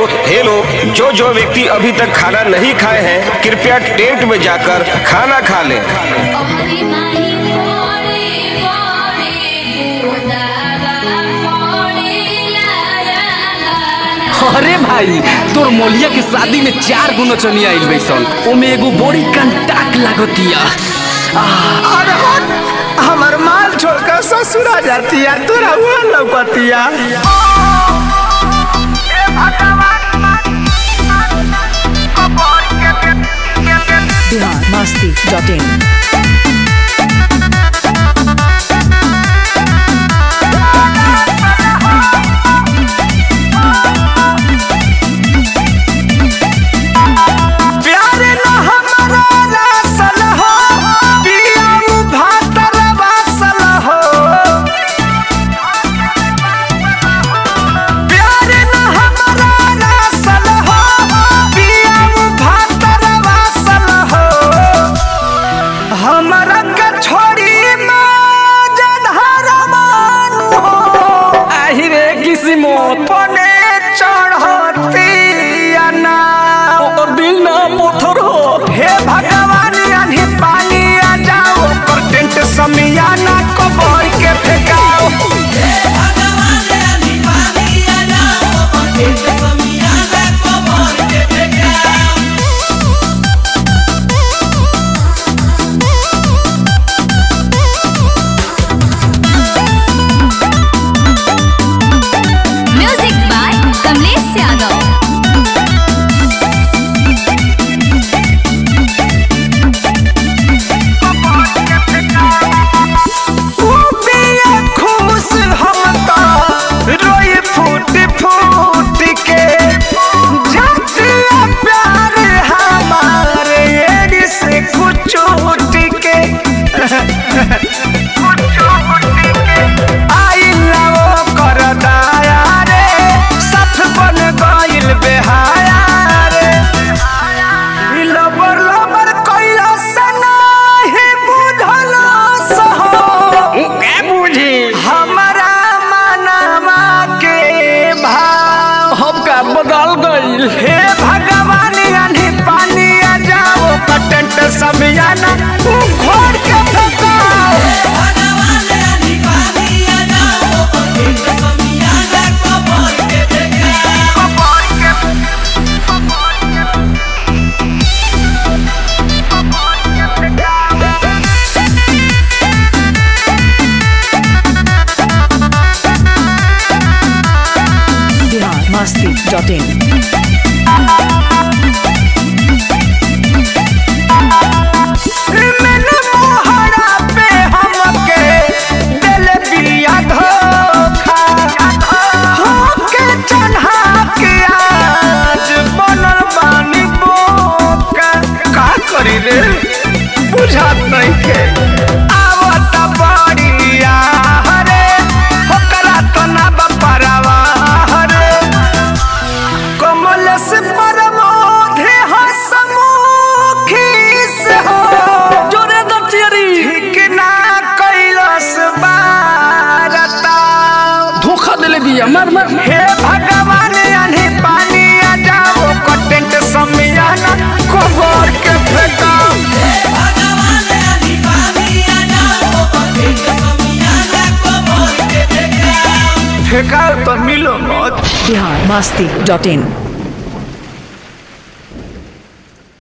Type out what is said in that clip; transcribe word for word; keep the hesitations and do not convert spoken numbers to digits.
Hello, जो जो व्यक्ति अभी तक खाना नहीं खाए हैं कृपया टेंट में जाकर खाना खा लें। अरे भाई, तोर मोलिया के शादी में चार गो नचनिया आइल बैसन, ओमे एगो बड़ी कंटाक लागतिया। अरे हमर माल छोड़कर ससुरा जातिया, तोरा वो लौकतिया। बिहार मस्ती डॉट इन। समियाना को बोल के फेंकाओ, म्यूजिक बाय कमलेश यादव। हे भगवान यानी पानी आ जाओ, कटेंट समियाना घोड़ के फेंकाओ। बिहार मस्ती डॉट इन। बुझात नहीं के आवत बढ़िया हरे, होकरा तो ना बपरवा हरे। कमल से परमोधे हसमुखी से हो, जोरे दतियरी ठीक ना कैलस बारता, धोखा देले बिया। मार मार। हे भगवान यानी पानी आ जाओ, कटेंट समियाना को बोल के फेंकाओ। फेंकाओ तो मिलो मत। बिहार मस्ती डॉट इन।